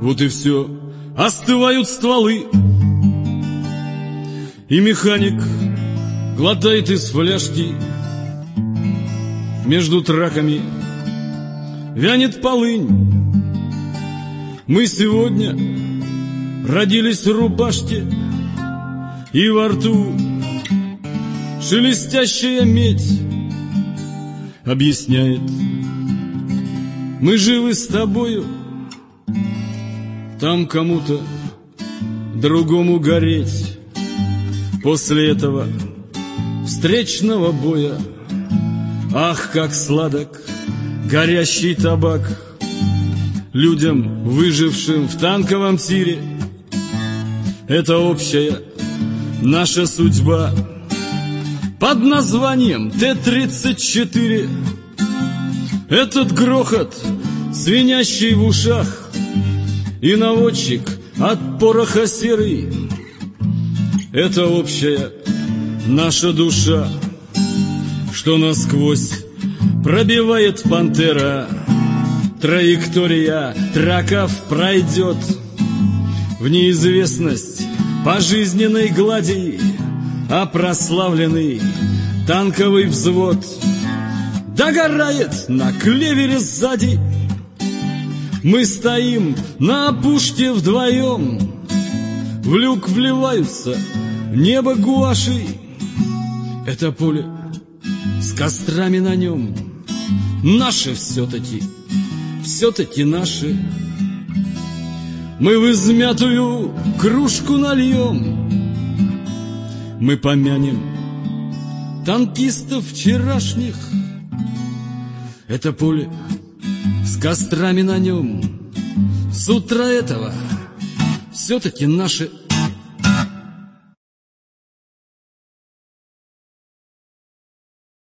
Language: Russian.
вот и все. Остывают стволы, и механик глотает из фляжки. Между траками вянет полынь. Мы сегодня родились в рубашке, и во рту шелестящая медь объясняет: мы живы с тобою, там кому-то другому гореть. После этого встречного боя, ах, как сладок горящий табак. Людям, выжившим в танковом тире, это общая наша судьба. Под названием Т-34 этот грохот, звенящий в ушах, и наводчик от пороха серый, это общая наша душа, что насквозь пробивает пантера. Траектория траков пройдет в неизвестность по жизненной глади, а прославленный танковый взвод догорает на клевере сзади. Мы стоим на опушке вдвоем, в люк вливаются небо гуаши. Это поле с кострами на нем наше все-таки, все-таки наши. Мы в измятую кружку нальем, мы помянем танкистов вчерашних. Это поле с кострами на нем с утра этого все-таки наше.